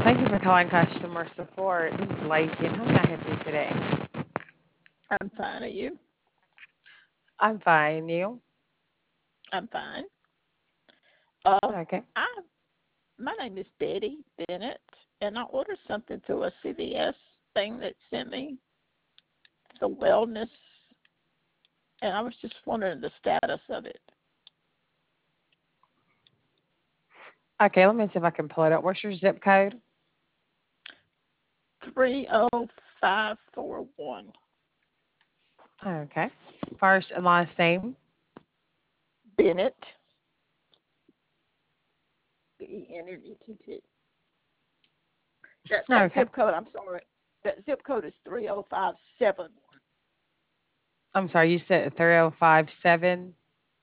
Thank you for calling customer support. This is Lacey, and how can I help you today? I'm fine. Are you? I'm fine. You? I'm fine. Uh, Okay. I My name is Betty Bennett, and I ordered something through a CVS thing that sent me the wellness, and I was just wondering the status of it. Okay, let me see if I can pull it up. What's your zip code? 30541. Okay. First and last name. Bennett. Bennett. That Okay. zip code. I'm sorry. That zip code is 30571. I'm sorry, you said 3057.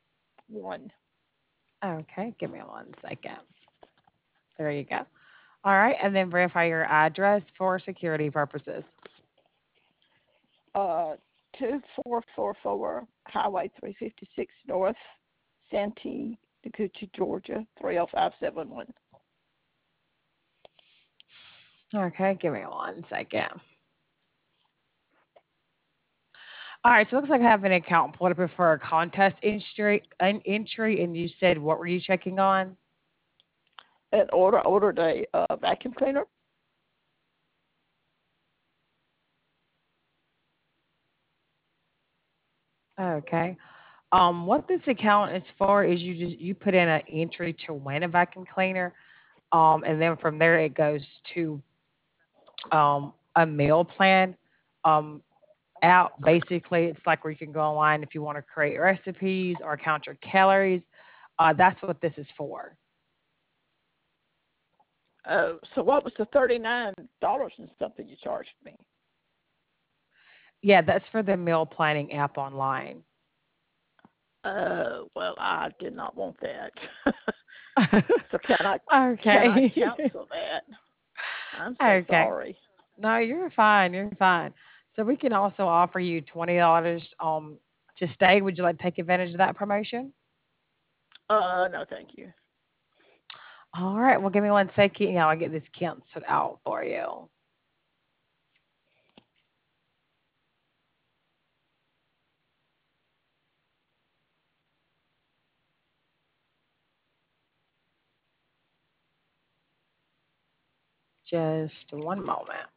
Okay, give me 1 second. There you go. All right, and then verify your address for security purposes. Uh, 2444 Highway 356 North, Santee, Noguchi, Georgia 30571. Okay, give me 1 second. All right, so it looks like I have an account pulled up for a contest entry, and you said what were you checking on? And ordered a vacuum cleaner. Okay. What this account is for is you put in an entry to win a vacuum cleaner, and then from there it goes to a meal plan um, out. Basically, it's like where you can go online if you want to create recipes or count your calories. That's what this is for. So what was the $39 and something you charged me? Yeah, that's for the meal planning app online. Well, I did not want that. So can I Okay. cancel that? I'm so Okay. sorry. No, you're fine. You're fine. So we can also offer you $20 to stay. Would you like to take advantage of that promotion? No, thank you. All right. Well, give me 1 second. Yeah, I'll get this canceled out for you. Just one moment.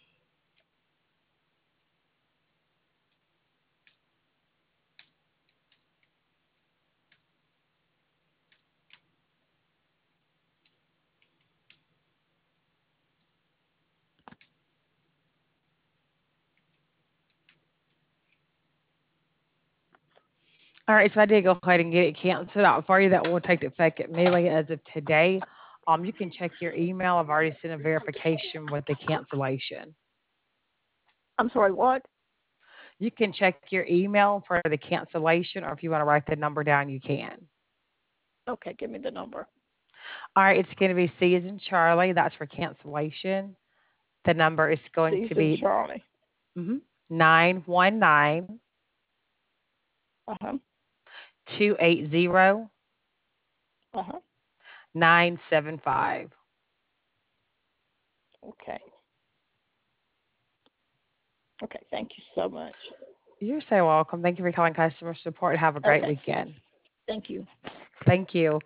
All right. So I did go ahead and get it canceled out for you. That will take effect immediately as of today. You can check your email. I've already sent a verification with the cancellation. I'm sorry, what? You can check your email for the cancellation, or if you want to write the number down, you can. Okay, give me the number. All right, it's going to be C as in Charlie. That's for cancellation. The number is going to Susan be Charlie. 919 Uh-huh. 280 Uh-huh. 975. Okay. Okay, thank you so much. You're so welcome. Thank you for calling customer support. Have a great Okay, weekend. thank you. Thank you.